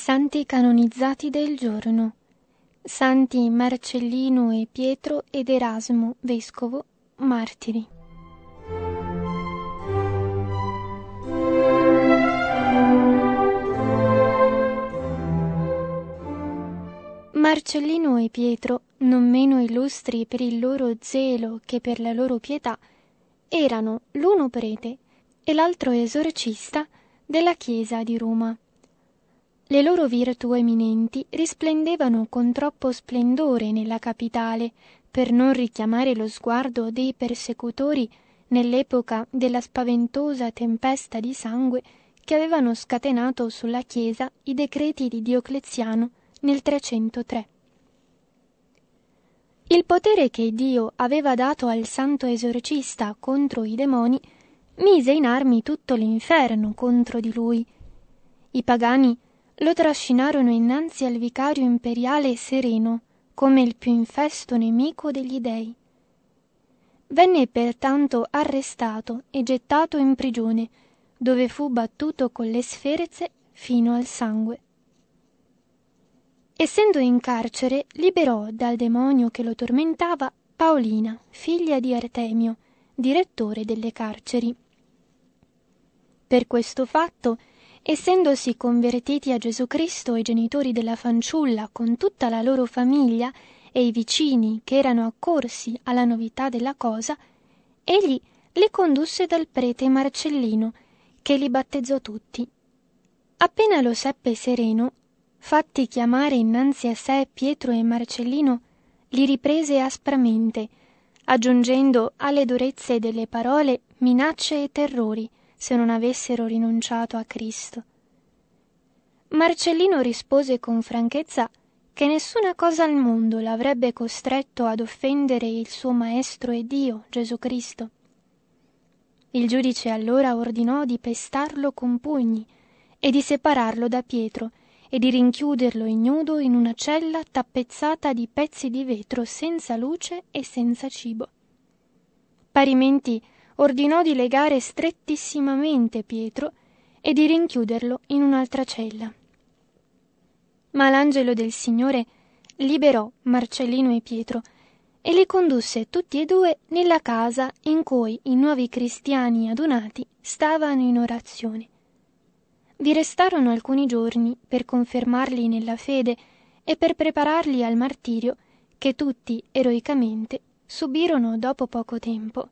santi canonizzati del giorno: Santi Marcellino e Pietro ed Erasmo, vescovo, martiri. Marcellino e Pietro, non meno illustri per il loro zelo che per la loro pietà, erano l'uno prete e l'altro esorcista della Chiesa di Roma. Le loro virtù eminenti risplendevano con troppo splendore nella capitale per non richiamare lo sguardo dei persecutori nell'epoca della spaventosa tempesta di sangue che avevano scatenato sulla Chiesa i decreti di Diocleziano nel 303. Il potere che Dio aveva dato al santo esorcista contro i demoni mise in armi tutto l'inferno contro di lui. I pagani lo trascinarono innanzi al vicario imperiale Sereno come il più infesto nemico degli dei. Venne pertanto arrestato e gettato in prigione, dove fu battuto con le sferze fino al sangue. Essendo in carcere, liberò dal demonio che lo tormentava Paolina, figlia di Artemio, direttore delle carceri. Per questo fatto, essendosi convertiti a Gesù Cristo i genitori della fanciulla con tutta la loro famiglia e i vicini che erano accorsi alla novità della cosa, egli li condusse dal prete Marcellino, che li battezzò tutti. Appena lo seppe Sereno, fatti chiamare innanzi a sé Pietro e Marcellino, li riprese aspramente, aggiungendo alle durezze delle parole minacce e terrori, se non avessero rinunciato a Cristo. Marcellino rispose con franchezza che nessuna cosa al mondo l'avrebbe costretto ad offendere il suo Maestro e Dio, Gesù Cristo. Il giudice allora ordinò di pestarlo con pugni e di separarlo da Pietro e di rinchiuderlo ignudo in una cella tappezzata di pezzi di vetro senza luce e senza cibo. Parimenti ordinò di legare strettissimamente Pietro e di rinchiuderlo in un'altra cella. Ma l'angelo del Signore liberò Marcellino e Pietro e li condusse tutti e due nella casa in cui i nuovi cristiani adunati stavano in orazione. Vi restarono alcuni giorni per confermarli nella fede e per prepararli al martirio che tutti eroicamente subirono dopo poco tempo.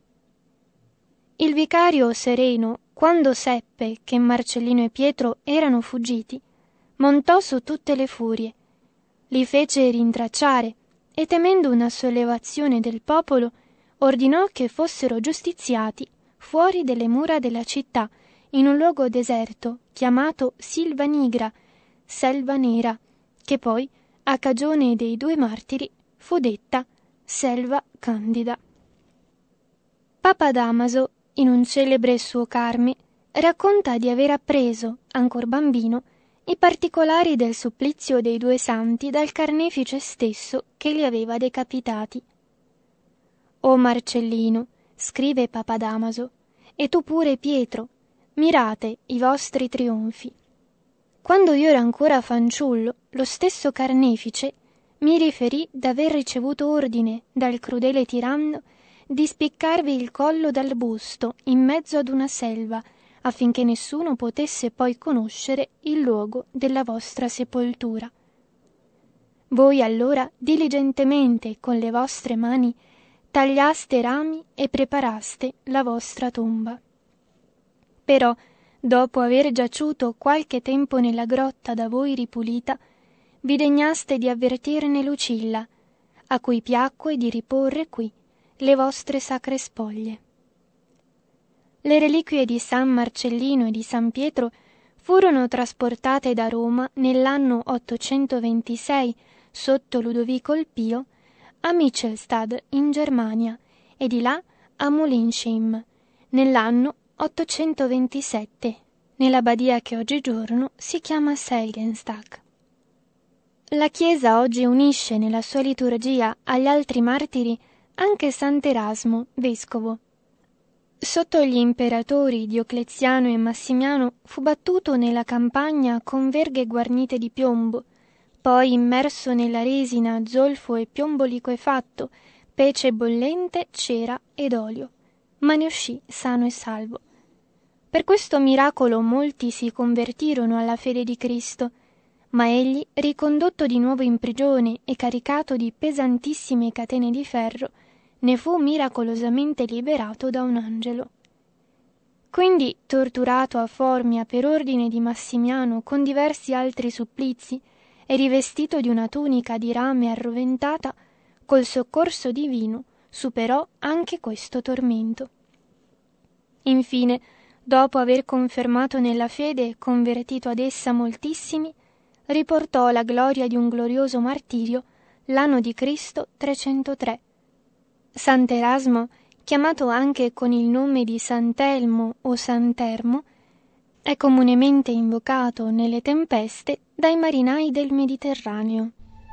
Il vicario Sereno, quando seppe che Marcellino e Pietro erano fuggiti, montò su tutte le furie, li fece rintracciare e, temendo una sollevazione del popolo, ordinò che fossero giustiziati fuori delle mura della città, in un luogo deserto chiamato Silva Nigra, Selva Nera, che poi, a cagione dei due martiri, fu detta Selva Candida. Papa Damaso, in un celebre suo Carme, racconta di aver appreso, ancor bambino, i particolari del supplizio dei due santi dal carnefice stesso che li aveva decapitati. «O Marcellino», scrive Papa Damaso, «e tu pure Pietro, mirate i vostri trionfi. Quando io ero ancora fanciullo, lo stesso carnefice mi riferì d'aver ricevuto ordine dal crudele tiranno di spiccarvi il collo dal busto in mezzo ad una selva, affinché nessuno potesse poi conoscere il luogo della vostra sepoltura. Voi allora diligentemente con le vostre mani tagliaste rami e preparaste la vostra tomba. Però, dopo aver giaciuto qualche tempo nella grotta da voi ripulita, vi degnaste di avvertirne Lucilla, a cui piacque di riporre qui le vostre sacre spoglie. Le reliquie di San Marcellino e di San Pietro furono trasportate da Roma nell'anno 826 sotto Ludovico il Pio a Michelstad in Germania e di là a Mulinsheim nell'anno 827 nella badia che oggigiorno si chiama Selgenstadt. La Chiesa oggi unisce nella sua liturgia agli altri martiri anche Sant'Erasmo, vescovo. Sotto gli imperatori Diocleziano e Massimiano fu battuto nella campagna con verghe guarnite di piombo, poi immerso nella resina, zolfo e piombo liquefatto, pece bollente, cera ed olio, ma ne uscì sano e salvo. Per questo miracolo molti si convertirono alla fede di Cristo, ma egli, ricondotto di nuovo in prigione e caricato di pesantissime catene di ferro, ne fu miracolosamente liberato da un angelo. Quindi, torturato a Formia per ordine di Massimiano con diversi altri supplizi e rivestito di una tunica di rame arroventata, col soccorso divino superò anche questo tormento. Infine, dopo aver confermato nella fede e convertito ad essa moltissimi, riportò la gloria di un glorioso martirio l'anno di Cristo 303. Sant'Erasmo, chiamato anche con il nome di Sant'Elmo o Sant'Ermo, è comunemente invocato nelle tempeste dai marinai del Mediterraneo.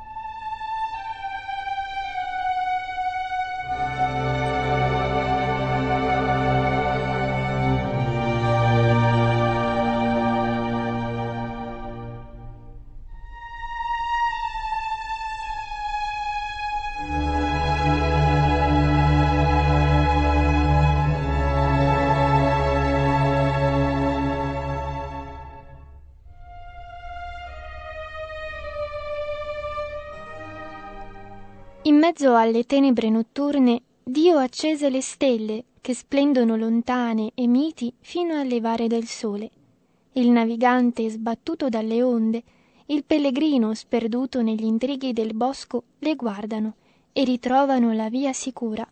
In mezzo alle tenebre notturne, Dio accese le stelle che splendono lontane e miti fino al levare del sole. Il navigante sbattuto dalle onde, il pellegrino sperduto negli intrighi del bosco le guardano e ritrovano la via sicura.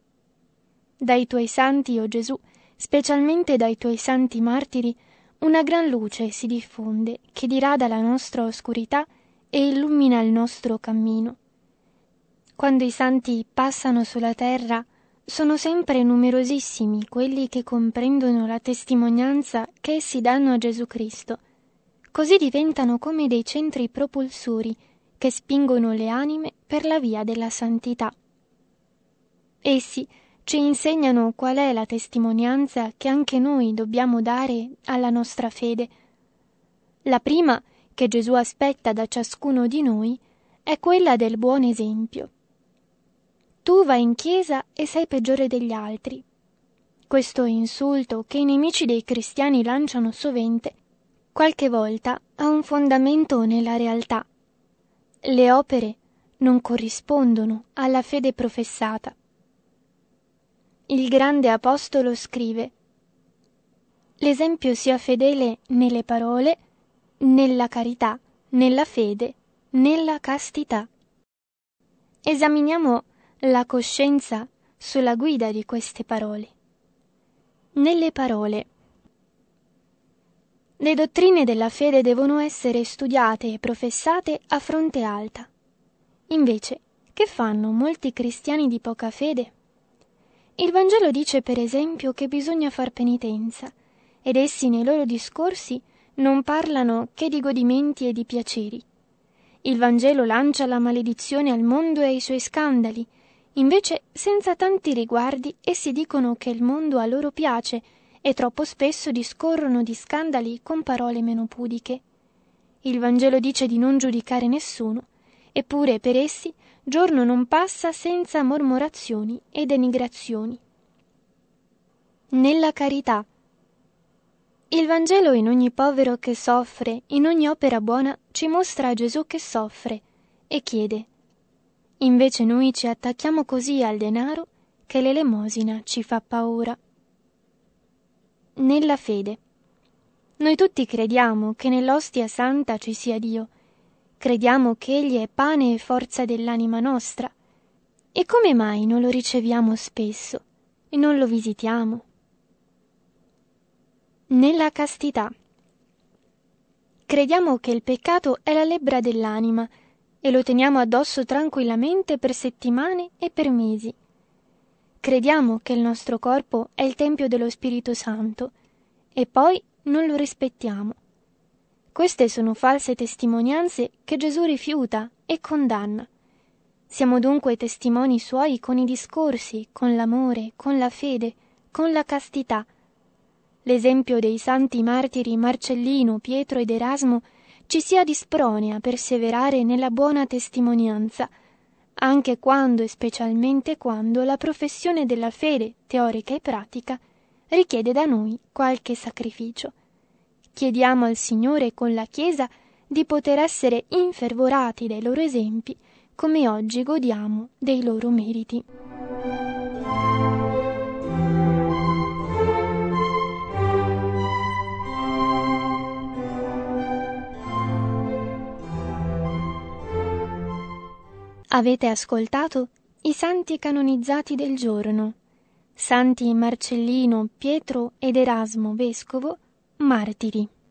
Dai tuoi santi, o Gesù, specialmente dai tuoi santi martiri, una gran luce si diffonde che dirada la nostra oscurità e illumina il nostro cammino. Quando i santi passano sulla terra, sono sempre numerosissimi quelli che comprendono la testimonianza che essi danno a Gesù Cristo. Così diventano come dei centri propulsori che spingono le anime per la via della santità. Essi ci insegnano qual è la testimonianza che anche noi dobbiamo dare alla nostra fede. La prima che Gesù aspetta da ciascuno di noi è quella del buon esempio. Tu vai in chiesa e sei peggiore degli altri. Questo insulto che i nemici dei cristiani lanciano sovente, qualche volta ha un fondamento nella realtà. Le opere non corrispondono alla fede professata. Il grande apostolo scrive: l'esempio sia fedele nelle parole, nella carità, nella fede, nella castità. Esaminiamo la coscienza sulla guida di queste parole. Nelle parole. Le dottrine della fede devono essere studiate e professate a fronte alta. Invece, che fanno molti cristiani di poca fede? Il Vangelo dice, per esempio, che bisogna far penitenza, ed essi nei loro discorsi non parlano che di godimenti e di piaceri. Il Vangelo lancia la maledizione al mondo e ai suoi scandali. Invece, senza tanti riguardi, essi dicono che il mondo a loro piace e troppo spesso discorrono di scandali con parole meno pudiche. Il Vangelo dice di non giudicare nessuno, eppure per essi giorno non passa senza mormorazioni e denigrazioni. Nella carità. Il Vangelo in ogni povero che soffre, in ogni opera buona, ci mostra Gesù che soffre e chiede. Invece noi ci attacchiamo così al denaro che l'elemosina ci fa paura. Nella fede. Noi tutti crediamo che nell'ostia santa ci sia Dio. Crediamo che Egli è pane e forza dell'anima nostra. E come mai non lo riceviamo spesso e non lo visitiamo? Nella castità. Crediamo che il peccato è la lebbra dell'anima e lo teniamo addosso tranquillamente per settimane e per mesi. Crediamo che il nostro corpo è il tempio dello Spirito Santo e poi non lo rispettiamo. Queste sono false testimonianze che Gesù rifiuta e condanna. Siamo dunque testimoni suoi con i discorsi, con l'amore, con la fede, con la castità. L'esempio dei santi martiri Marcellino, Pietro ed Erasmo ci si adispone a perseverare nella buona testimonianza, anche quando e specialmente quando la professione della fede, teorica e pratica, richiede da noi qualche sacrificio. Chiediamo al Signore con la Chiesa di poter essere infervorati dai loro esempi, come oggi godiamo dei loro meriti. Avete ascoltato i santi canonizzati del giorno. Santi Marcellino, Pietro ed Erasmo, vescovo, martiri.